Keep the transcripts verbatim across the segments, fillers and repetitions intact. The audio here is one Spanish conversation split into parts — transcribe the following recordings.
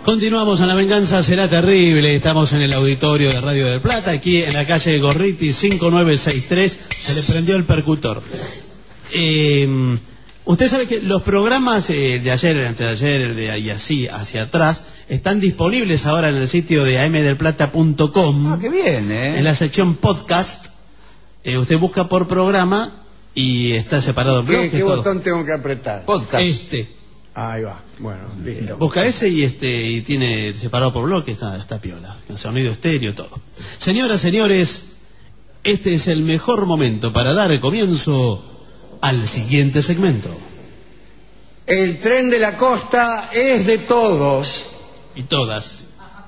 Continuamos en La Venganza Será Terrible. Estamos en el auditorio de Radio del Plata, aquí en la calle Gorriti cinco nueve seis tres. Se le prendió el percutor. Eh, usted sabe que los programas eh, de ayer, el antes de ayer, el de y así hacia atrás, están disponibles ahora en el sitio de a m del plata punto com. Ah, qué bien, ¿eh? En la sección podcast. Eh, usted busca por programa y está separado en ¿Qué, bloques. ¿qué todo. botón tengo que apretar? Podcast. Este. Ahí va. Bueno, listo. Busca ese y este y tiene separado por bloque, está, está piola, el sonido estéreo, todo. Señoras, señores, este es el mejor momento para dar comienzo al siguiente segmento. El tren de la costa es de todos. Y todas.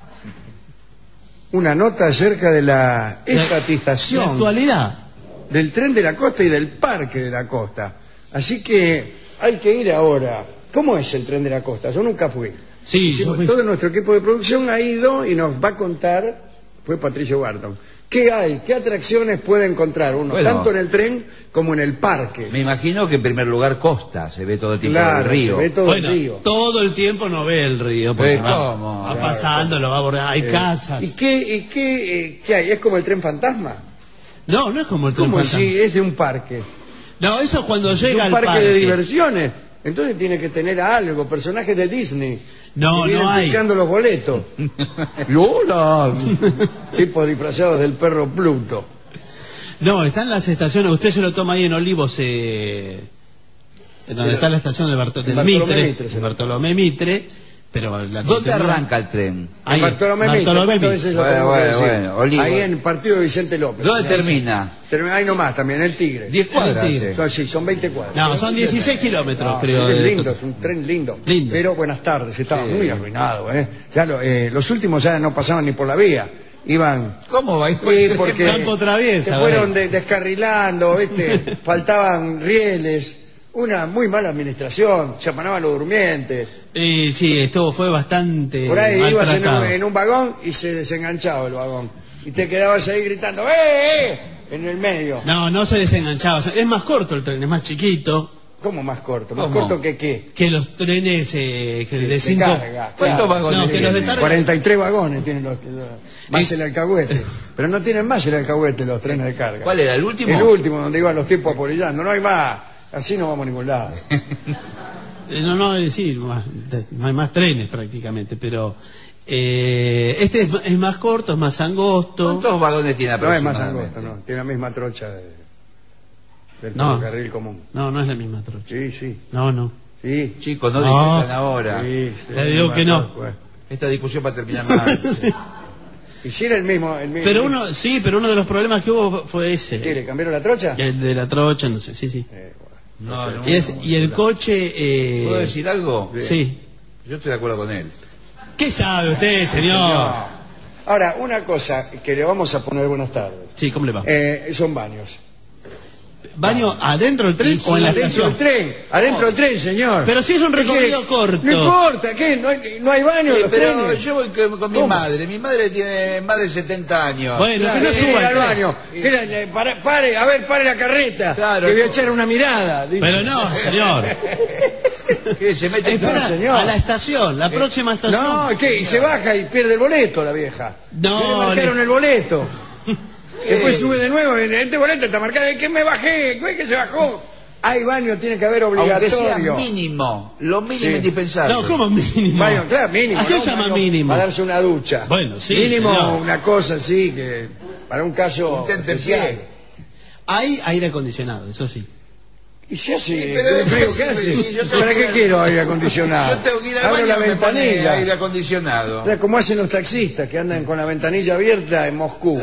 Una nota acerca de la estatización La actualidad. del tren de la costa y del parque de la costa. Así que hay que ir ahora. ¿Cómo es el tren de la costa? Yo nunca fui. Sí, Sí, yo fui. todo nuestro equipo de producción ha ido y nos va a contar, fue Patricio Barton, qué hay, qué atracciones puede encontrar uno, Bueno, tanto en el tren como en el parque. Me imagino que en primer lugar costa, se ve todo el tiempo Claro, el río. se ve todo Bueno, el río. todo el tiempo no ve el río, porque Eh, va, ¿cómo? va Claro, pasando, lo va a borrar, hay Eh, casas. ¿Y qué, y qué, eh, qué hay? ¿Es como el tren fantasma? No, no es como el tren ¿Cómo fantasma. si es de un parque? No, eso es cuando Es llega un al parque, parque. de diversiones. Entonces tiene que tener algo, personajes de Disney. No, que vienen no hay. picando los boletos. ¡Lola! Tipos disfrazados del perro Pluto. No, están las estaciones, usted se lo toma ahí en Olivos, eh, donde Pero- está la estación de Barto- en del Bartolomé Mitre, Mitre, se en llama. Bartolomé Mitre, pero la ¿Dónde continúa- arranca el tren? Ahí, En Bartolomé Mitre, Bartolomé ¿cuántas Mitre. veces lo Bueno, tengo que bueno, decir? bueno, Olivo. Ahí en el partido de Vicente López. ¿Dónde Ahí termina? Termina ahí nomás también, el Tigre. Diez cuadras. Sí. hace. Son, sí, son veinte cuadras. No, son dieciséis kilómetros, No, creo. es de- lindo, es un tren lindo. Lindo. Pero buenas tardes, estaba Sí. muy arruinado, ¿eh? Ya lo- eh, los últimos ya no pasaban ni por la vía. Iban... ¿Cómo va? Sí, porque Campo traviesa, se fueron bueno. de- descarrilando, ¿viste? Faltaban rieles, una muy mala administración, se apanaban los durmientes. Y sí, esto fue bastante Por ahí ibas en un, maltratado. en un vagón y se desenganchaba el vagón. Y te quedabas ahí gritando, ¡eh, eh! En el medio. No, no se desenganchaba. O sea, es más corto el tren, es más chiquito ¿Cómo más corto? ¿Más ¿Cómo? corto que qué? que los trenes eh, que Sí, de de cinco. carga, ¿Cuántos claro. vagones No, que los de tiene? tarde- cuarenta y tres vagones tienen los, los- más Y- el alcahuete. Pero no tienen más el alcahuete los trenes de carga. ¿Cuál era, el último? El último, donde iban los tipos apolillando. No hay más. Así no vamos a ningún lado. Eh, No, no, es decir, más- de- no hay más trenes prácticamente, pero eh, este es, es más corto, es más angosto. ¿Cuántos vagones tiene No es más aproximadamente? angosto, no. Tiene la misma trocha de- del No. ferrocarril común. No, no es la misma trocha. Sí, sí. No, no. Sí. Chicos, no No. discutan ahora. Sí, sí, Le digo la que misma no. trocha. Esta discusión va a terminar mal. Sí. Y si era el mismo. El mismo Pero uno, sí, pero uno de los problemas que hubo fue ese. ¿Qué, le cambiaron la trocha? El de la trocha, no sé, sí, sí. Eh, bueno. No, no, Y, es- no, y el no. coche... Eh, ¿Puedo decir algo? Sí. Yo estoy de acuerdo con él. ¿Qué sabe usted, señor? No. Ahora, una cosa que le vamos a poner buenas tardes. Sí, ¿cómo le va? Eh, son baños. ¿Baño adentro del tren o en la adentro estación? del tren, adentro del tren, señor. Pero si es un ¿Qué recorrido quiere? corto. No importa, ¿qué? ¿No hay, no hay baño en Eh, los pero trenes? yo voy con, con mi ¿Cómo? madre. Mi madre tiene más de setenta años. Bueno, Claro, que no eh, suba al el tren. baño. Mira, eh, para- pare, a ver, pare la carreta. Claro. que voy a echar una mirada. dice. Pero no, señor. ¿Qué? Se mete en Espera, señor. a la estación, la próxima estación. No, ¿qué? Y se baja y pierde el boleto la vieja. No, Le marcaron le- el boleto. Después sube de nuevo, en este boleto está marcado, ¿de qué me bajé? ¿Qué que se bajó? Hay baño, tiene que haber Aunque sea obligatorio. mínimo, lo mínimo Sí. indispensable. No, ¿cómo mínimo? Baño, claro, mínimo. ¿A qué ¿no? llama Baño mínimo? Para darse una ducha. Bueno, sí, Mínimo señor. una cosa así que para un caso Un tentempié. especial. Hay aire acondicionado, eso sí. Y se hace, Sí, pero- ¿qué frío que hace? sí, yo tengo ¿Para que qué ir- quiero aire acondicionado? Yo tengo que ir al Abro baño la y me pone ventanilla. aire acondicionado. O sea, como hacen los taxistas que andan con la ventanilla abierta en Moscú.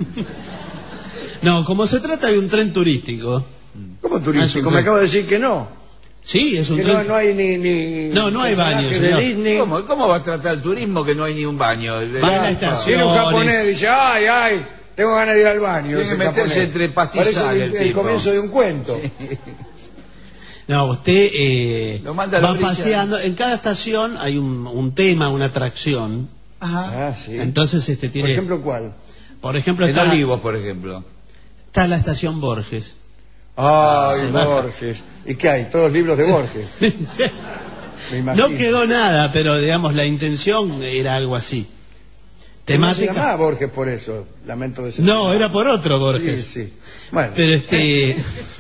No, como se trata de un tren turístico. ¿Cómo Ah, es turístico? un Me tren. acabo de decir que no. Sí, es un Que tren. no, no hay ni, ni No, no hay baño, personajes de señor. Disney. ¿Cómo, ¿Cómo va a tratar el turismo que no hay ni un baño? Va a la estación. Viene un japonés y dice, ay, ay, tengo ganas de ir al baño. Tiene ese que meterse japonés. entre pastizales Parece el el, el tipo. comienzo de un cuento. No, usted eh, Lo manda a la va orilla. paseando. En cada estación hay un, un tema, una atracción. Ajá. Ah, sí. Entonces este Por tiene... ejemplo, ¿cuál? por ejemplo, En está, Olivos, por ejemplo. está la estación Borges. Ay, Se baja. Borges. ¿Y qué hay? Todos libros de Borges. Me imagino. No quedó nada, pero digamos la intención era algo así. No se Temática. llamaba Borges por eso, lamento de No, era por otro Sí, Borges. sí. Bueno, Pero este.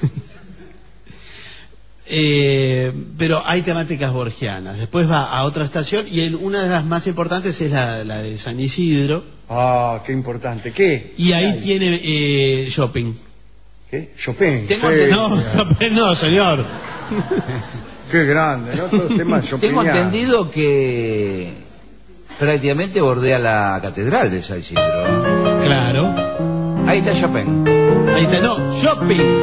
eh, pero hay temáticas borgianas. Después va a otra estación y en una de las más importantes es la, la de San Isidro. ah, qué importante. ¿Qué? Y ahí ¿Qué hay? tiene eh, shopping. ¿Qué? Chopin. Tengo Sí, entendido- No, shopping no, señor. Qué grande, ¿no? Todos temas Tengo chopinianos. entendido que prácticamente bordea la catedral de San Isidro. Claro. Ahí está Chopin. Ahí está, no, shopping.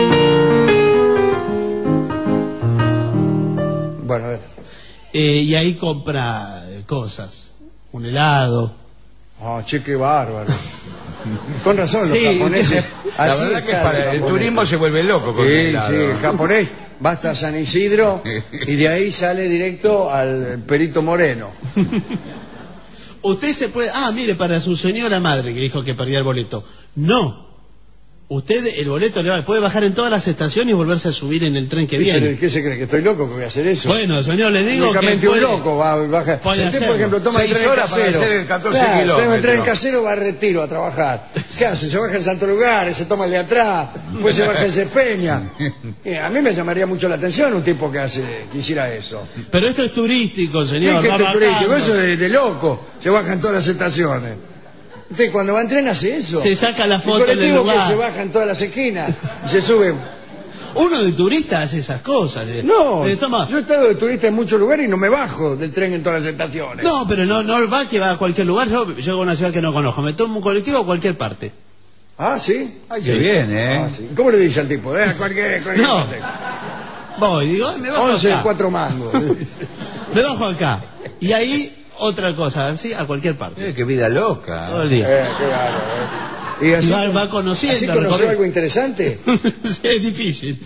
Bueno, a ver. Eh, y ahí compra eh, cosas. Un helado. Ah, che, qué bárbaro. Con razón, los Sí, japoneses. La así verdad que están para los el japoneses. turismo se vuelve loco con el Sí, helado. sí, el japonés va hasta San Isidro y de ahí sale directo al Perito Moreno. Usted se puede... Ah, mire, para su señora madre que dijo que perdía el boleto. No. Usted el boleto le va- puede bajar en todas las estaciones y volverse a subir en el tren que Pero, viene. ¿qué se cree? ¿Que estoy loco que voy a hacer eso? Bueno, señor, le digo que Únicamente puede... un loco va a bajar. puede Si usted, hacerlo. por ejemplo, toma el Seis tren horas para casero. hacer catorce Claro, kilómetros. toma el tren casero, va a Retiro a trabajar. ¿Qué hace? Se baja en Santo Lugar, se toma el de atrás, después se baja en Cepeña. Eh, a mí me llamaría mucho la atención un tipo que hace que hiciera eso. Pero esto es turístico, ¿Qué señor. es que va esto es turístico? bajando. Eso es de, de loco. Se baja en todas las estaciones. Usted cuando va en tren hace eso. Se saca la foto El en el colectivo que lugar. se baja en todas las esquinas y se sube. Uno de turista hace esas cosas. eh. No, Eh, toma. yo he estado de turista en muchos lugares y no me bajo del tren en todas las estaciones. No, pero no, no va que va a cualquier lugar. Yo llego a una ciudad que no conozco. Me tomo un colectivo a cualquier parte. Ah, ¿sí? Ay, qué bien, ¿eh? Ah, sí. ¿Cómo le dice al tipo? Eh, cualquier, cualquier No. parte. Voy, digo, me bajo once, acá. cuatro mangos. Me bajo acá. Y ahí otra cosa, ¿sí? A cualquier parte. Eh, qué vida loca. Todo el día. Eh, qué bárbaro, eh. Y así, Y va- va conociendo, ¿así conoció recorre- algo interesante? Sí, es difícil.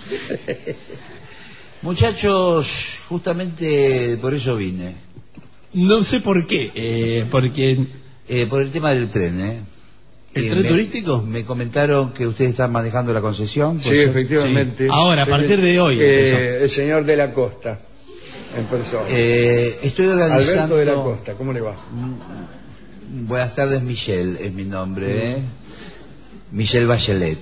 Muchachos, justamente por eso vine. No sé por qué. Eh, porque... Eh, por el tema del tren, ¿eh? ¿El Eh, tren me- turístico? Me comentaron que ustedes están manejando la concesión. Sí, ¿puede ser? efectivamente. Sí. Ahora, a partir de hoy Eh, el señor de la Costa, en persona. Eh, estoy organizando... Alberto de la Costa, ¿cómo le va? Buenas tardes, Michelle, es mi nombre, ¿eh? Michelle Bachelet.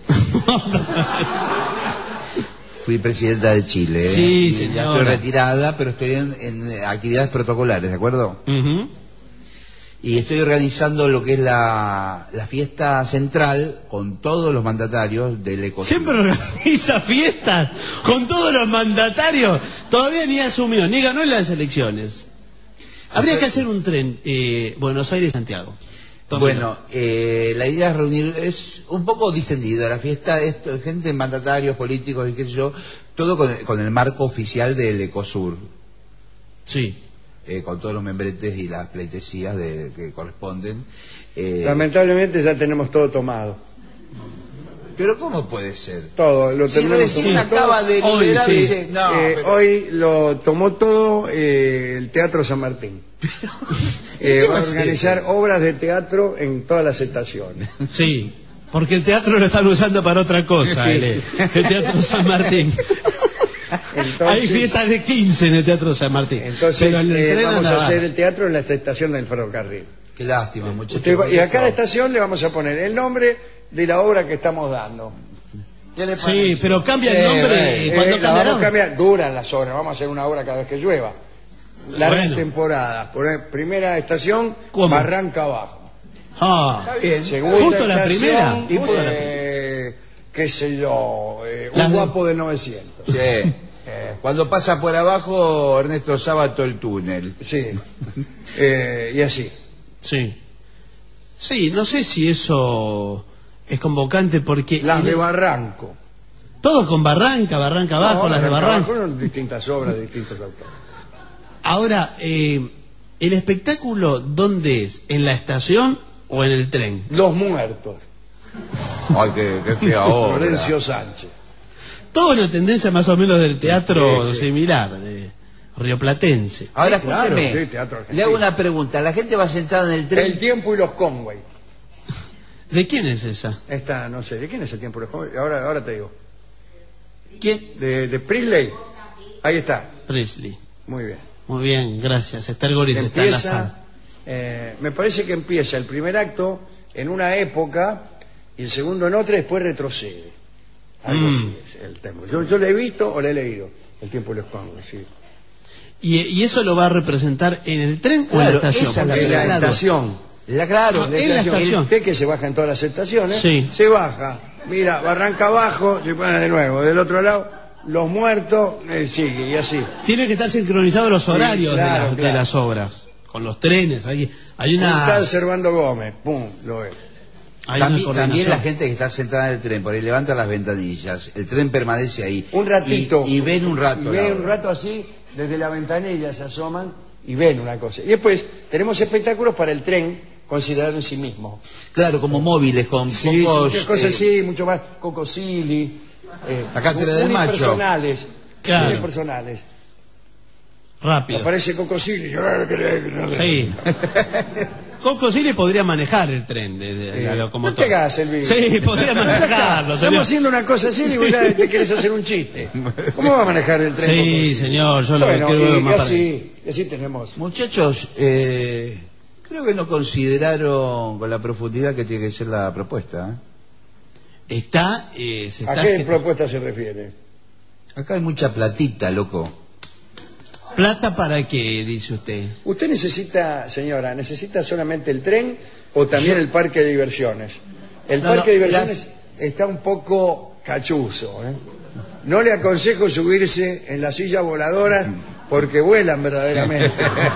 Fui presidenta de Chile. ¿eh? Sí, Y señora. Ya estoy retirada, pero estoy en, en actividades protocolares, ¿de acuerdo? Ujú. Y estoy organizando lo que es la, la fiesta central con todos los mandatarios del Ecosur. Siempre organiza fiestas con todos los mandatarios. Todavía ni asumió, ni ganó en las elecciones. Habría que hacer un tren eh, Buenos Aires-Santiago. Bueno, eh, la idea es reunir, es un poco distendida la fiesta, es to- gente, mandatarios, políticos y qué sé yo, todo con, con el marco oficial del Ecosur, Sí. eh, con todos los membretes y las pleitesías de, que corresponden. Eh, Lamentablemente ya tenemos todo tomado. pero ¿cómo puede ser? Todo, lo Si tenemos recién tomado. acaba de Hoy, liberarse, sí. no, Eh, pero- Hoy lo tomó todo eh, el Teatro San Martín. Eh, ¿qué va va a a ser? organizar obras de teatro en todas las estaciones. Sí. Porque el teatro lo están usando para otra cosa, Sí. el, el Teatro San Martín. Entonces, Hay fiestas de quince en el Teatro San Martín. entonces Pero en el eh, tren vamos anda a hacer bárbaro. el teatro en la estación del ferrocarril. Qué lástima, muchachos. Usted va- y a cada estación le vamos a poner el nombre de la obra que estamos dando. ¿Qué le Sí, parece? pero cambia el Eh, nombre. bueno. ¿Y cuándo Eh, la vamos a cambiará? cambiar, duran las obras, vamos a hacer una obra cada vez que llueva. Largas Bueno. temporadas. Por ejemplo, primera estación, ¿Cómo? Barranca Abajo. Ah, Está bien. Segunda Justo la estación, primera. Y justo la eh, qué sé yo, eh, un Las de- guapo de novecientos. Sí. Cuando pasa por abajo, Ernesto Sábato el túnel. Sí. Eh, y así. sí. Sí, no sé si eso es convocante porque... Las en de el- Barranco. Todos con Barranca, Barranca abajo, No, las de Barranca. Abajo, distintas obras de distintos autores. Ahora, eh, ¿el espectáculo dónde es? ¿En la estación o en el tren? Los muertos. Ay, qué, qué fea obra. Florencio Sánchez. Toda una tendencia más o menos del teatro Sí, sí. similar, de rioplatense. Ahora, Sí, claro, escúcheme, sí, teatro argentino. le hago una pregunta. La gente va sentada en el tren. El tiempo y los Conway. ¿De quién es esa? Esta, no sé, ¿de quién es el tiempo y los Conway? Ahora, ahora te digo. ¿Quién? De, de Priestley. Ahí está. Presley. Muy bien. Muy bien, gracias. Esther Goris está en la sala. Empieza, eh, me parece que empieza el primer acto en una época y el segundo en otra y después retrocede. Algo Mm. así es el tema. Yo, yo lo he visto o lo he leído. El tiempo de los Congos, sí. Y, y eso lo va a representar en el tren o en la Claro, estación. esa es la Porque En la esa es la duda. estación. La, claro, Ah, en la estación. Usted que se baja en todas las estaciones, Sí. se baja, mira, arranca abajo, se pone de nuevo. Del otro lado, los muertos, eh, sigue, y así. Tiene que estar sincronizados los horarios claro, de, las, de claro. las obras. Con los trenes. Hay, hay una... Está Servando Gómez, pum, lo ve. hay una También, coordinación. también la gente que está sentada en el tren, por ahí levanta las ventanillas, el tren permanece ahí. Un ratito. Y, y ven un rato. Y la ven obra. un rato así, desde la ventanilla se asoman y ven una cosa. Y después tenemos espectáculos para el tren considerado en sí mismo. Claro, como móviles, con Sí, pocos... muchas cosas eh, así, mucho más cocosili. Eh, La cátedra del macho. Unipersonales. Claro. Unipersonales. Rápido. Aparece Cocosili. Sí. Coco sí le podría manejar el tren de, de la Eh, locomotora. no te hagas el vivo. Sí, podría manejarlo, Estamos señor. haciendo una cosa así y vos ya te quieres hacer un chiste. ¿Cómo va a manejar el tren? Sí, Cocosili? señor, yo lo Bueno, quiero y, más y para así, y así tenemos. Muchachos, eh, creo que no consideraron con la profundidad que tiene que ser la propuesta. ¿eh? Está, eh, se ¿A está qué ge- propuesta se refiere? Acá hay mucha platita, loco. ¿Plata para qué, dice usted? ¿Usted necesita, señora, necesita solamente el tren o también Yo- el parque de diversiones? El No, parque de no, diversiones está un poco cachuzo, ¿eh? No le aconsejo subirse en la silla voladora porque vuelan verdaderamente.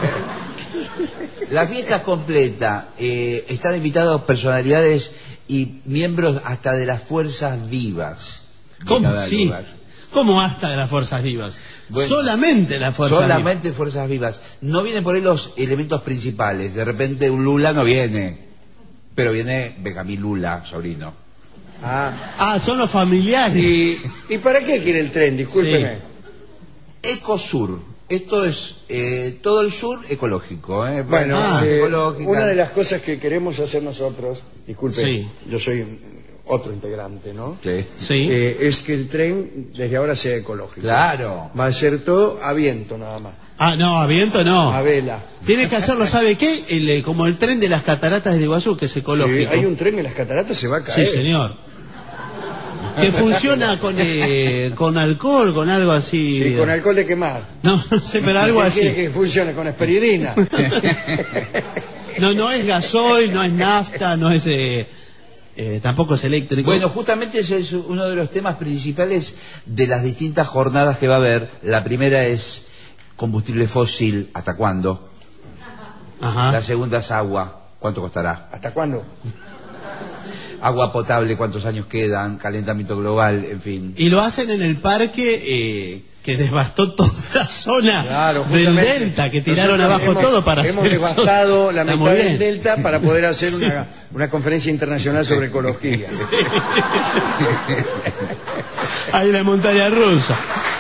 La fiesta es completa. Eh, están invitados personalidades y miembros hasta de las fuerzas vivas. de ¿Cómo? cada Sí. lugar. ¿Cómo hasta de las fuerzas vivas? Bueno, Solamente las fuerzas vivas. Solamente fuerzas vivas. No vienen por ahí los elementos principales. De repente un Lula no viene. Pero viene Benjamín Lula, sobrino. Ah, Ah, son los familiares. ¿y, ¿y para qué quiere el tren? Discúlpeme. Ecosur. Esto es eh, todo el sur ecológico. ¿eh? Bueno, Ah, eh, ecológica. una de las cosas que queremos hacer nosotros, disculpe, Sí. yo soy otro integrante, ¿no? Sí. Sí. Eh, es que el tren desde ahora sea ecológico. Claro. Va a ser todo a viento nada más, Ah, no, a viento no. a vela. Tiene que hacerlo, ¿sabe qué? El, eh, como el tren de las cataratas del Iguazú, que es Si ecológico. hay un tren en las cataratas se va a caer. Sí, señor. Que funciona con, eh, con alcohol, con algo así. Sí, con alcohol de quemar. No, no sé, pero algo ¿Quién así. quiere que funcione con esperidina? No, no es gasoil, no es nafta, no es... Eh, eh, tampoco es eléctrico. Bueno, justamente ese es uno de los temas principales de las distintas jornadas que va a haber. La primera es combustible fósil, ¿hasta cuándo? Ajá. La segunda es agua, ¿cuánto costará? ¿Hasta cuándo? Agua potable, ¿cuántos años quedan? Calentamiento global, en fin. Y lo hacen en el parque eh, que devastó toda la zona Claro, del justamente. delta, que tiraron Nosotros abajo hemos- todo para Hemos hacer devastado la Está mitad muy del bien. delta para poder hacer una, una conferencia internacional sobre ecología. Ahí la montaña rusa.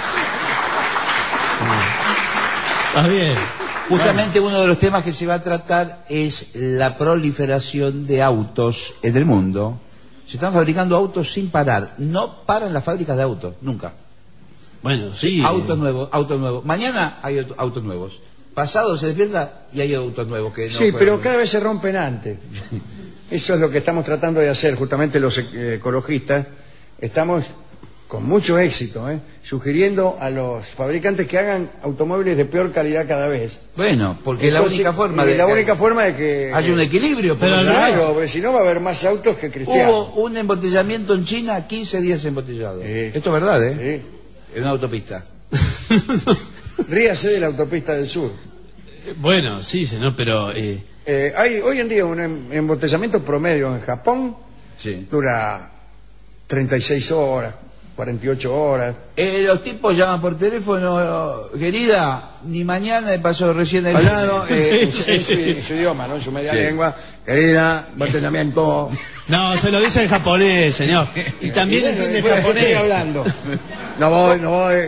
Está bien. Justamente uno de los temas que se va a tratar es la proliferación de autos en el mundo. Se están fabricando autos sin parar. No paran las fábricas de autos, nunca. Bueno, sí. Autos eh, nuevos, autos nuevos. Mañana hay auto- autos nuevos. Pasado se despierta y hay autos nuevos que no Sí, fueron- pero cada vez se rompen antes. Eso es lo que estamos tratando de hacer, justamente los eh, ecologistas. Estamos con mucho éxito, ¿eh? sugiriendo a los fabricantes que hagan automóviles de peor calidad cada vez. Bueno, porque la Entonces, única forma y de la única forma de que haya un equilibrio. Pero porque al si no- claro, porque si no va a haber más autos que cristianos. hubo un embotellamiento en China, quince días embotellado. Sí. Esto es verdad, ¿eh? Sí. En una autopista. Ríase de la autopista del sur. Bueno, sí, señor, pero... Eh, Eh, hay hoy en día un em- embotellamiento promedio en Japón, Sí. dura treinta y seis horas, cuarenta y ocho horas. Eh, los tipos llaman por teléfono, querida, ni mañana me pasó recién el... Hablado eh, Sí, en, sí. su, en su idioma, ¿no? En su media Sí. lengua, querida, embotellamiento. no, se lo dice en japonés, señor. Y también Y bueno, entiende bueno, ¿qué estoy japonés. hablando? No voy, no voy.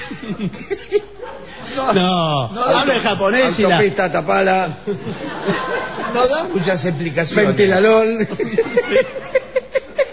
No, No, habla en japonés y la... Autopista, tapala, No da muchas explicaciones. ventilalol.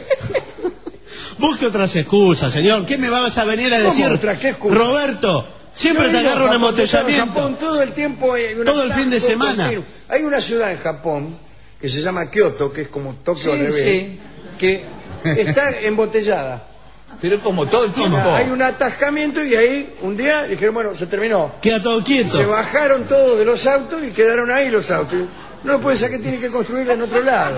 Busque otras excusas, señor. ¿Qué me vas a venir a ¿Cómo decir? otra? ¿Qué excusa? Roberto, Siempre Yo te digo, agarra un Japón, embotellamiento. en Japón todo el tiempo hay una Todo el fin de todo el semana. tiempo. Hay una ciudad en Japón que se llama Kioto, que es como Tokio al Sí, revés, sí. que está embotellada. Pero como todo el tiempo. Hay un atascamiento y ahí un día dijeron, bueno, se terminó. Queda todo quieto. Se bajaron todos de los autos y quedaron ahí los autos. No lo puede sacar, tiene que construirla en otro lado.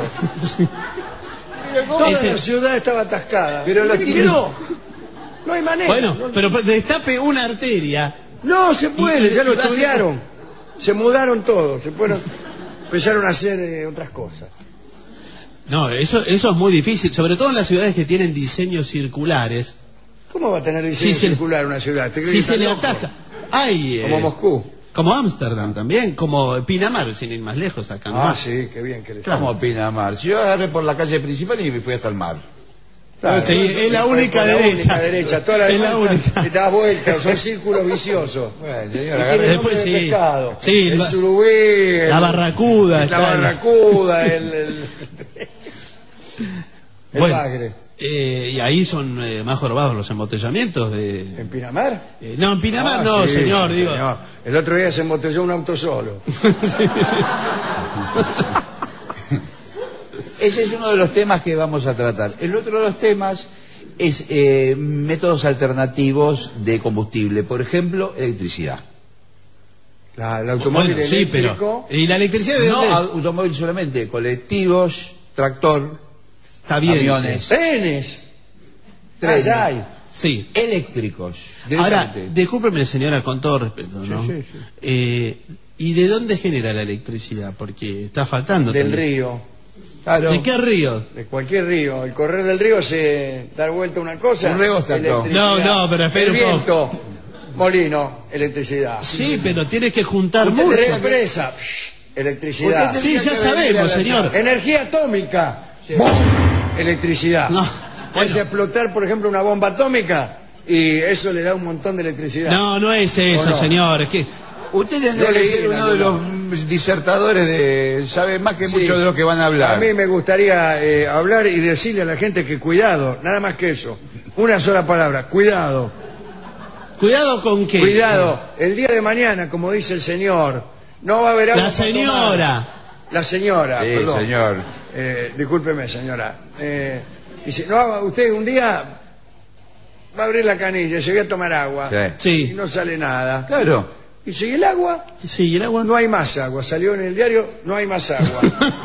Toda Ese- la ciudad estaba atascada. Pero lo ¿Y tiene- no? No hay manera. Bueno, no, pero destape una arteria. no se puede, y- ya lo y va a ser- estudiaron. Se mudaron todos, se fueron, empezaron a hacer eh, otras cosas. No, eso, eso es muy difícil, sobre todo en las ciudades que tienen diseños circulares. ¿Cómo va a tener diseño Sí, se- circular una ciudad? ¿Te crees Si que se está le loco? ataca. Hay, eh, Como Moscú. como Ámsterdam también, como Pinamar, sin ir más lejos acá. Ah, nomás. sí, qué bien que le Como Pinamar. Si yo agarré por la calle principal y me fui hasta el mar. Claro, Sí, es la por única la derecha. única derecha. Toda la Es la demás única. te das vueltas, son círculos viciosos. Bueno, Y señor, tiene agarré. Después nombre de sí. pescado. Sí, el la- surubí, el- La barracuda. la está- barracuda, el, el, el Bueno, bagre. eh, y ahí son eh, más jorobados los embotellamientos. De, ¿En Pinamar? eh, no, en Pinamar Ah, no, sí, señor, digo. señor. El otro día se embotelló un auto solo. Sí. Ese es uno de los temas que vamos a tratar. El otro de los temas es eh, métodos alternativos de combustible. Por ejemplo, electricidad. La- el automóvil Bueno, sí, eléctrico. pero. ¿Y la electricidad de No dónde? automóvil solamente, colectivos, tractor, Está bien. aviones, Trenes. trenes, Allá hay. Sí. eléctricos. Ahora, directamente. discúlpeme, señora, con todo respeto, ¿no? Sí, sí, sí. Eh, ¿Y de dónde genera la electricidad? Porque está faltando. Del también. río. Claro. ¿De qué río? De cualquier río. El correr del río se da vuelta una cosa. Un reóstato. electricidad. No, no, pero espere El un poco. viento, molino, electricidad. Sí, pero tienes que juntar Usted mucho. cree Represa, electricidad. Usted Sí, ya sabemos, señor. Energía atómica, ¡bum! Electricidad. No, Hace bueno. explotar, por ejemplo, una bomba atómica y eso le da un montón de electricidad. No, no es eso, ¿O no? señor. Es que Usted tendría Yo que leí ser en uno de algún los disertadores de... sabe más que Sí. muchos de los que van a hablar. A mí me gustaría eh, hablar y decirle a la gente que cuidado, nada más que eso. Una sola palabra, cuidado. cuidado con qué. Cuidado, el día de mañana, como dice el señor, no va a haber agua La para señora. tomar. La señora, Sí, perdón. señor. Eh, discúlpeme, señora. Eh, dice, no, usted un día va a abrir la canilla, se voy a tomar agua Sí. y Sí. no sale nada. Claro. Y sigue el agua, Sí, ¿y el agua? no hay más agua. Salió en el diario, no hay más agua.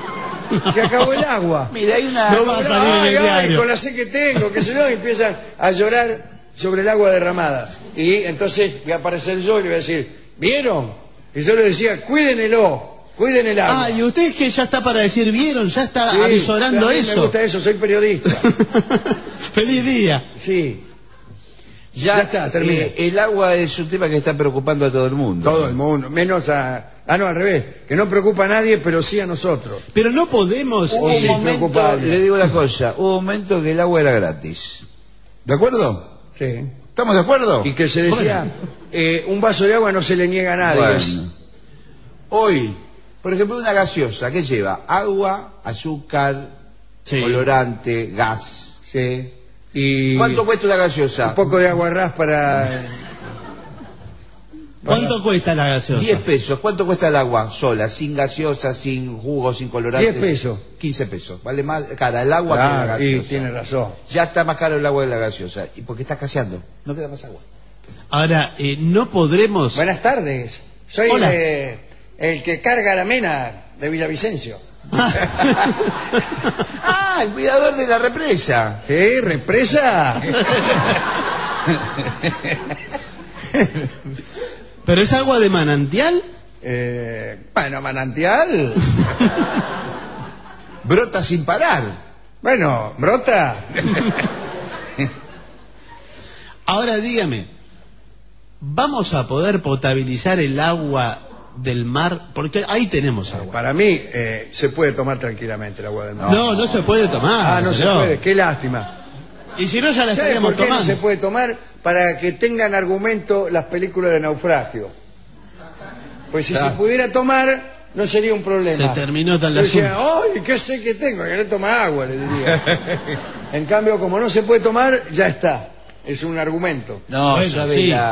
Se acabó el agua. Mira, hay una... No va a salir en Ay, el ay, diario. con la sed que tengo, que se yo, y empiezan a llorar sobre el agua derramada. Y entonces voy a aparecer yo y le voy a decir, ¿vieron? Y yo le decía, cuídenelo, cuiden el agua. Ah, y usted es que ya está para decir, ¿vieron? Ya está Sí, avisorando a mí eso. Me gusta eso, soy periodista. Feliz día. Sí, Ya, Ya está, terminé. eh, el agua es un tema que está preocupando a todo el mundo. todo el mundo, menos a... Ah, no, al revés, que no preocupa a nadie, pero sí a nosotros. Pero no podemos. Hubo Sí, un sí, momento, preocupable. le digo una cosa, hubo un momento que el agua era gratis. ¿De acuerdo? Sí. ¿Estamos de acuerdo? Y que se decía, eh, un vaso de agua no se le niega a nadie. Bueno. Hoy, por ejemplo, una gaseosa, ¿qué lleva? Agua, azúcar, Sí. colorante, gas. Sí. Y ¿Cuánto cuesta una gaseosa? un poco de agua ras para... ¿Cuánto cuesta la gaseosa? diez pesos. ¿Cuánto cuesta el agua sola? Sin gaseosa, sin jugo, sin colorante. diez pesos. quince pesos. Vale más cara el agua que la Claro, y gaseosa. tiene razón. Ya está más caro el agua que la gaseosa. ¿Y por qué está escaseando? No queda más agua. Ahora, eh, no podremos. Buenas tardes. Soy Hola. eh, el que carga la mena de Villavicencio. Ah, el cuidador de la represa. ¿Qué? ¿Represa? ¿Pero es agua de manantial? eh, bueno, manantial. Brota sin parar. Bueno, brota. Ahora dígame, ¿vamos a poder potabilizar el agua del mar? Porque ahí tenemos agua. Para mí eh, se puede tomar tranquilamente el agua del mar. No, no se puede tomar. Ah, no se señor. puede. Qué lástima. Y si no, ya la ¿Sabe estaríamos por qué no tomando. se puede tomar? Para que tengan argumento las películas de naufragio. Pues si Claro. se pudiera tomar, no sería un problema. Se terminó tal Yo decía, asunto. ¡ay, qué sé que tengo! Que no toma agua, le diría. En cambio, como no se puede tomar, ya está. Es un argumento. No, Bueno, sabe sí. la,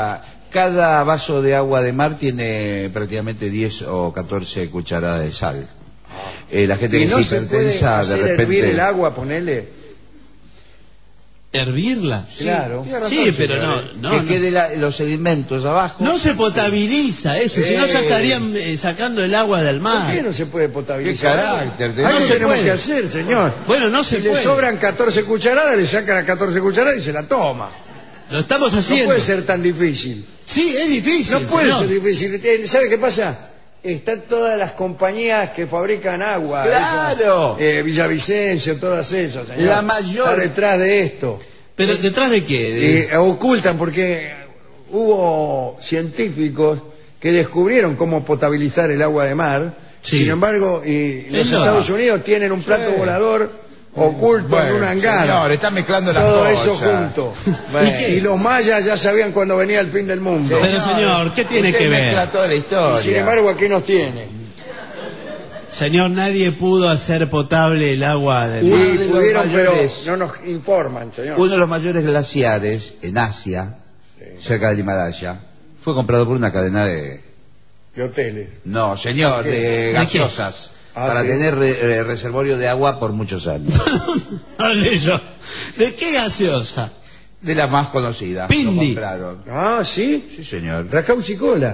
cada vaso de agua de mar tiene prácticamente diez o catorce cucharadas de sal. Eh, la gente ¿Y que no es se puede hipertensa, de hacer repente... hervir el agua, ponele? ¿Hervirla? Sí, Claro. tiene razón, Sí, pero señores. no, no, que no. quede la- los sedimentos abajo. No se potabiliza eso, si no Eh. ya estarían eh, sacando el agua del ¿Por qué mar. no se puede Qué potabilizar? carácter. Algo No se tenemos puede. que hacer, señor. Bueno, no se Si le puede. sobran catorce cucharadas, le sacan las catorce cucharadas y se la toma. Lo estamos No haciendo. puede ser tan difícil. Sí, es difícil. No puede señor. ser difícil. Eh, ¿Sabe qué pasa? Están todas las compañías que fabrican agua. ¡Claro! Esas, eh, Villavicencio, todas esas. señor. La mayor- Está detrás de esto. Pero ¿detrás de qué? De- Eh, ocultan porque hubo científicos que descubrieron cómo potabilizar el agua de mar. Sí. Sin embargo, y los Eso. Estados Unidos tienen un plato Sí. volador oculto en Bueno, un hangar. señor, está mezclando las Todo cosas. eso junto. Bueno. ¿Y, qué? Y los mayas ya sabían cuándo venía el fin del mundo. Pero, señor, ¿qué tiene usted que ver? mezcla toda la historia. Y sin embargo, aquí nos tiene. Señor, nadie pudo hacer potable el agua del Uno mar. Sí, de los pudieron, pero mayores- no nos informan, señor. Uno de los mayores glaciares en Asia, cerca del Himalaya, fue comprado por una cadena de... De hoteles. No, señor, ¿De qué? de ¿De gaseosas. Ah, para sí. tener re- eh, reservorio de agua por muchos años. Hable yo. ¿De qué gaseosa? De la más conocida. Pindi. Lo compraron. Ah, ¿sí? Sí, señor. Racauchicola.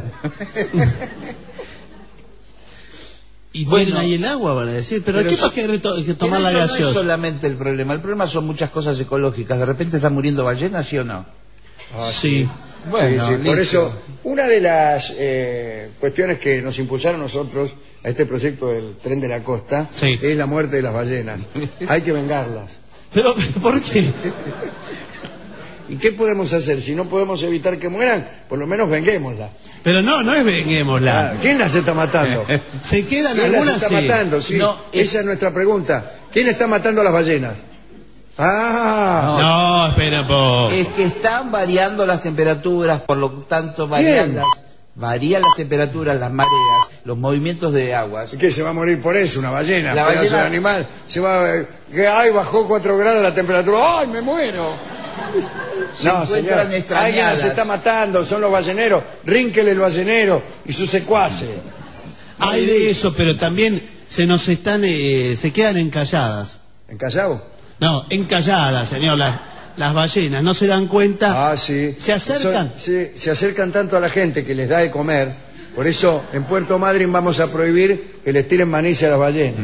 Y Bueno. tienen ahí el agua, van a decir. Pero, Pero ¿qué eso- más que, reto- que tomar Pero la eso no es gaseosa? solamente el problema. El problema son muchas cosas ecológicas. De repente están muriendo ballenas, ¿sí o no? Ah, Sí. Bueno, Sí, sí, por listo. eso, una de las eh, cuestiones que nos impulsaron nosotros a este proyecto del Tren de la Costa Sí. es la muerte de las ballenas. Hay que vengarlas. Pero, ¿por qué? ¿Y qué podemos hacer? Si no podemos evitar que mueran, por lo menos venguémoslas. Pero no, no es venguémosla. Ah, ¿quién las está matando? Se quedan ¿Quién las algunas, está sí. matando? Sí, No, es- esa es nuestra pregunta. ¿Quién está matando a las ballenas? Ah, No, espera un poco. Es que están variando las temperaturas, por lo tanto varían Bien. las, varían las temperaturas, las mareas, los movimientos de aguas. ¿qué se va a morir por eso? Una ballena, La pedazo ballena- de animal. Se va, eh, que ay, bajó cuatro grados la temperatura. ¡Ay, me muero! Se No, señor, encuentran alguien extrañadas. las está matando, son los balleneros. Rínquele el ballenero y sus secuaces. Hay de eso, pero también se nos están, eh, se quedan encalladas. ¿En Callao? No, encalladas, señor, las, las ballenas, no se dan cuenta. Ah, sí. ¿Se acercan? Son- sí, se acercan tanto a la gente que les da de comer. Por eso, en Puerto Madryn vamos a prohibir que les tiren maní a las ballenas.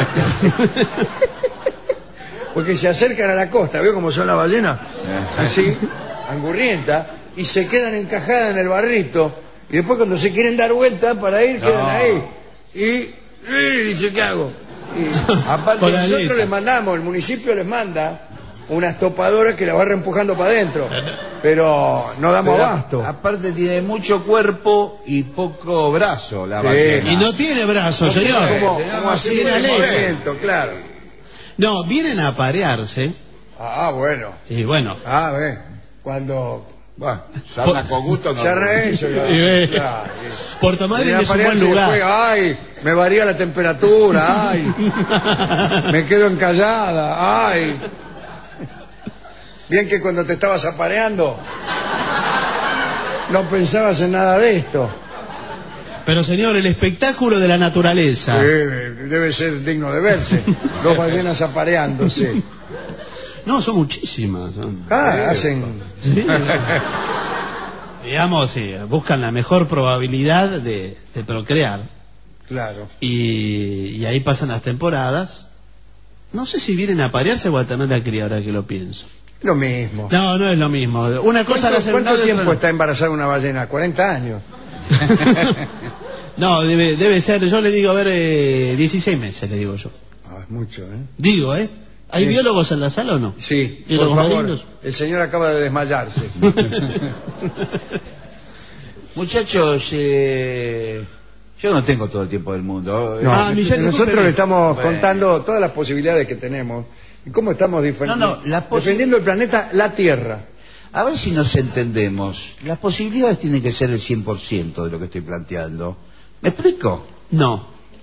Porque se acercan a la costa, ¿veo cómo son las ballenas? Así, angurrientas, y se quedan encajadas en el barrito. Y después cuando se quieren dar vuelta para ir, quedan ahí. Y, y dice, ¿qué hago? Y, aparte, Con la nosotros aleta. les mandamos, el municipio les manda unas topadoras que la va reempujando para adentro. Pero no damos Pero abasto. aparte tiene mucho cuerpo y poco brazo la Sí. ballena. Y no tiene brazos, señor. Como, tenemos como así así una el ley. movimiento, claro. No, vienen a aparearse. Ah, bueno. Y bueno, Ah, ve. Cuando Bueno, sarna con gusto no. se arregla eso, lo- Y ve. claro. Puerto Madryn Venía es un a buen parearse y lugar. después, ay, me varía la temperatura, ay, me quedo encallada, ay. Bien que cuando te estabas apareando no pensabas en nada de esto. Pero señor, el espectáculo de la naturaleza. Sí, debe ser digno de verse. Dos ballenas apareándose. No, son muchísimas. son- Ah, hacen... Sí. Digamos, sí, buscan la mejor probabilidad de, de procrear. Claro. Y, y ahí pasan las temporadas. No sé si vienen a aparearse o a tener la cría, ahora que lo pienso. Lo mismo. No, no es lo mismo. Una cosa la ¿Cuánto, hace cuánto una, tiempo otra está embarazada una ballena? ¿cuarenta años? no. No, debe, debe ser, yo le digo, a ver, eh, dieciséis meses, le digo yo. Ah, es mucho, ¿eh? Digo, ¿eh? ¿Hay Sí. biólogos en la sala o no? Sí, ¿Y por los favor. marinos? El señor acaba de desmayarse. Muchachos, eh, yo no tengo todo el tiempo del mundo. No, Ah, Michelle, nosotros discúlpeme. le estamos Bueno. contando todas las posibilidades que tenemos y cómo estamos difen- No, no, la posi- defendiendo el planeta, la Tierra. A ver si nos entendemos. Las posibilidades tienen que ser el cien por ciento de lo que estoy planteando. ¿Me explico? No.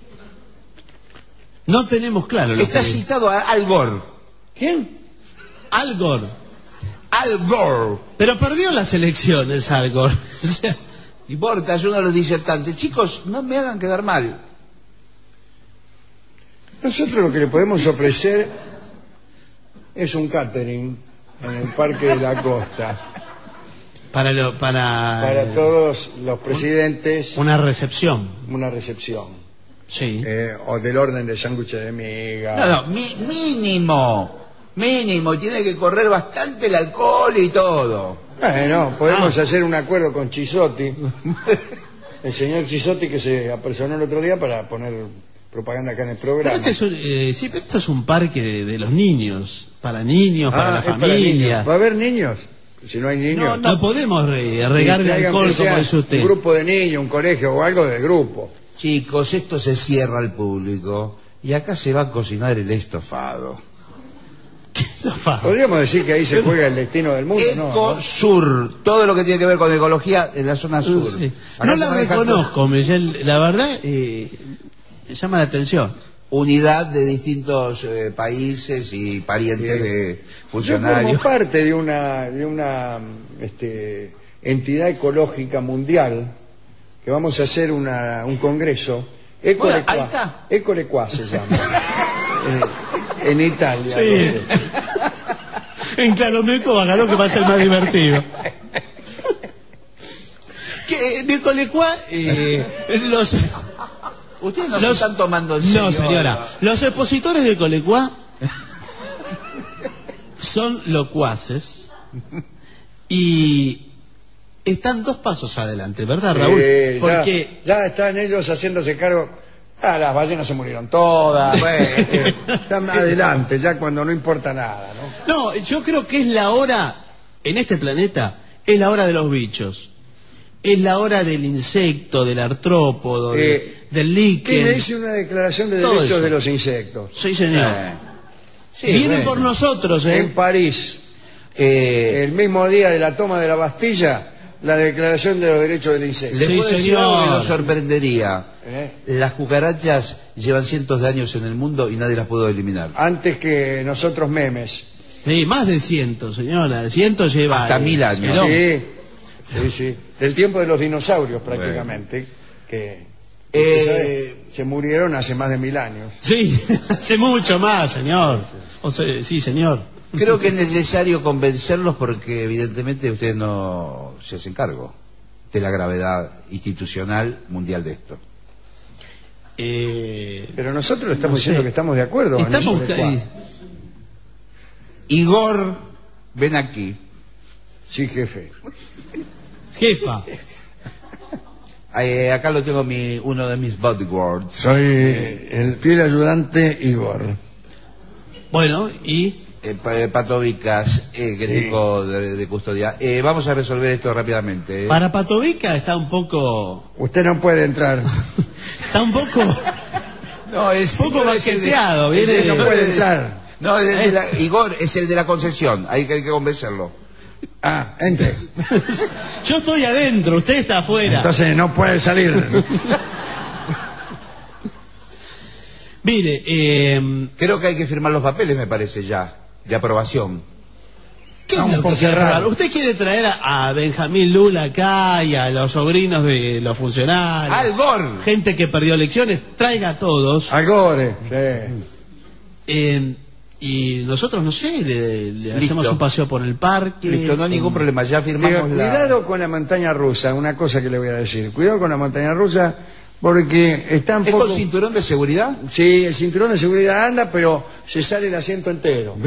No tenemos claro lo Está que citado a Al Gore. ¿Quién? Al Gore. Al Gore. Pero perdió las elecciones, Al Gore. O sea, Y Borta es uno de los disertantes. Chicos, no me hagan quedar mal. Nosotros lo que le podemos ofrecer es un catering en el Parque de la Costa para, lo, para, para todos los presidentes, una recepción. una recepción. Sí. Eh, o del orden de sándwiches de miga. No, no, mi- mínimo. Mínimo. Tiene que correr bastante el alcohol y todo. Bueno, podemos Ah. hacer un acuerdo con Chisotti, el señor Chisotti que se apersonó el otro día para poner propaganda acá en el Pero programa. este es un, eh, sí, pero esto es un parque de, de los niños, para niños, para Ah, la es para familia. niños. ¿Va a haber niños? Si no hay niños, No, podemos re- regar de que hagan alcohol que sea como dice usted. un grupo de niños, un colegio o algo de grupo. Chicos, esto se cierra al público. Y acá se va a cocinar el estofado. Podríamos decir que ahí se juega el destino del mundo, ¿no? Ecosur. Todo lo que tiene que ver con ecología en la zona sur. Sí. Acá No se la maneja reconozco, Miguel, la verdad eh, llama la atención. unidad de distintos eh, países y parientes Bien. de Yo funcionarios. formo parte de una, de una este, entidad ecológica mundial que vamos a hacer una, un congreso. Bueno, Ecolecua, ahí está. Ecolecua se llama. Eh, en Italia. Sí. donde- En Claromeco ganó que va a ser más divertido. Que en Ecolecua, eh, los, Ustedes no los- se están tomando en serio. no, señora, ahora. los expositores de Ecolecua son locuaces y están dos pasos adelante, ¿verdad, Raúl? Eh, ya- Porque ya, están ellos haciéndose cargo. Ah, las ballenas se murieron todas. Bueno, eh, están adelante, ya cuando no importa nada, ¿no? no, yo creo que es la hora en este planeta, es la hora de los bichos. Es la hora del insecto, del artrópodo, de- Eh, del ¿Quién líquen. hizo una declaración de Todo derechos eso. de los insectos? Sí, señor. Eh, sí, Vienen bueno. por nosotros, ¿eh? En París, Eh, el mismo día de la toma de la Bastilla, la declaración de los derechos del insecto. les Sí, puedo decir señor. algo que nos sorprendería. ¿Eh? Las cucarachas llevan cientos de años en el mundo y nadie las pudo eliminar. Antes que nosotros memes. Sí, más de cientos, señora. Cientos lleva. Hasta eh, mil años. no. Sí, sí, sí. Del tiempo de los dinosaurios prácticamente, que Eh, usted sabe, se murieron hace más de mil años. Sí, hace mucho más, señor. O sea, sí, señor. Creo que es necesario convencerlos porque evidentemente ustedes no se hacen cargo de la gravedad institucional mundial de esto. Eh, Pero nosotros le estamos No sé. diciendo que estamos de acuerdo. en estamos. eso de cuál. Igor, ven aquí. Sí, jefe. Jefa. Eh, acá lo tengo mi, uno de mis bodyguards. Soy el fiel ayudante Igor. Bueno, y. Eh, pa- eh, Patovicas, eh, que Sí. tengo de, de custodia. Eh, vamos a resolver esto rápidamente. eh. Para Patovica está un poco. Usted no puede entrar. Está un poco. No, es poco no, es el de- banqueteado, es viene el- de- No puede entrar. No, es el de la- Igor es el de la concesión. Hay que, hay que convencerlo. Ah, entre. Yo estoy adentro, usted está afuera. Entonces no puede salir. Mire, eh, Creo que hay que firmar los papeles, me parece ya, de aprobación. ¿qué es Vamos lo por que quiere cerrar. probar? ¿Usted quiere traer a, a Benjamín Lula acá y a los sobrinos de los funcionarios? ¡Al Gor! Gente que perdió elecciones, traiga a todos. Agore. Sí. Eh, y nosotros, no sé, le, le Listo. hacemos un paseo por el parque. Listo, no hay ningún problema, ya Diga, firmamos la... cuidado con la montaña rusa, una cosa que le voy a decir. Cuidado con la montaña rusa porque está un ¿Es poco... con cinturón de seguridad? Sí, el cinturón de seguridad anda, pero se sale el asiento entero.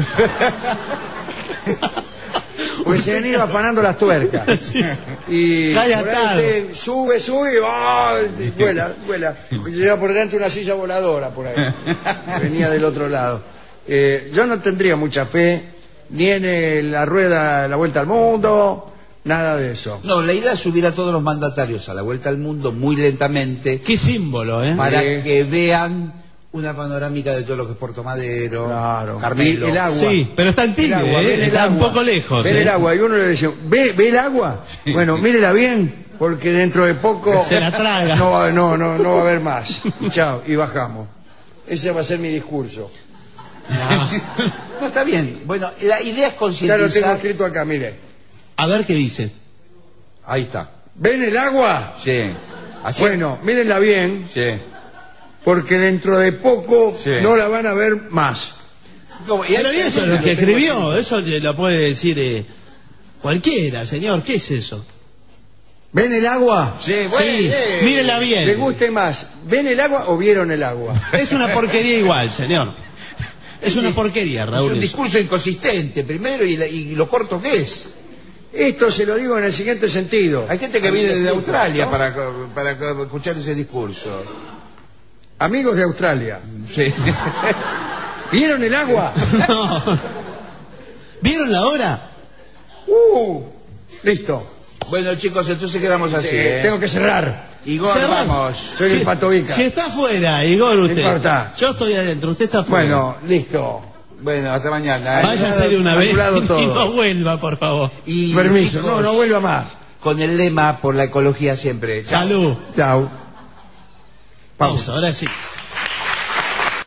Pues se han ido afanando las tuercas. Sí. Y Cae por ahí atado. usted sube, sube, ¡ah! y vuela, vuela. Y lleva por delante una silla voladora por ahí. Venía del otro lado. Eh, yo no tendría mucha fe ni en el- la rueda, la vuelta al mundo, nada de eso. No, la idea es subir a todos los mandatarios a la vuelta al mundo muy lentamente Qué símbolo, ¿eh? para Sí. que vean una panorámica de todo lo que es Puerto Madero, Claro. Carmelo. Y el agua. Sí, pero está en El Tigre, agua, ¿eh? ven el Está un agua. poco lejos. Ven ¿eh? el agua y uno le dice, ¿ve, ve el agua? Bueno, mírela bien, porque dentro de poco Se la traga. no, va- no, no, no va a haber más. Chao, y bajamos. Ese va a ser mi discurso. No. No, está bien. Bueno, la idea es Ya concientizar. lo tengo escrito acá, mire. A ver qué dice. Ahí está. ¿Ven el agua? Sí. Así. Bueno, mírenla bien, Sí. porque dentro de poco Sí. no la van a ver más. ¿Cómo? Y Pero ahí- eso es lo que escribió, eso lo puede decir eh, cualquiera, señor. ¿Qué es eso? ¿Ven el agua? Sí, bueno, Sí, eh. mírenla bien. ¿Les guste más? ¿Ven el agua o vieron el agua? Es una porquería igual, señor. Es una porquería, Es Raúl. un eso. discurso inconsistente, primero, y, la- y lo corto que es. Esto se lo digo en el siguiente sentido. Hay gente que Amigos viene de de Australia ¿no? para, para escuchar ese discurso. Amigos de Australia, Sí. ¿vieron el agua? No. ¿Vieron la hora? Uh, listo. Bueno, chicos, entonces quedamos así, Eh, ¿eh? Tengo que cerrar. Igor, Cerrá. vamos. Soy el Pato Vica. Si está afuera, Igor, usted. importa. Yo estoy adentro, usted está afuera. Bueno, listo. Bueno, hasta mañana. ¿eh? Váyase de una vez anulado todo. y no vuelva, por favor. Y, Permiso, chicos, no, no vuelva más. con el lema por la ecología siempre. Salud. Chao. Pausa, ahora sí.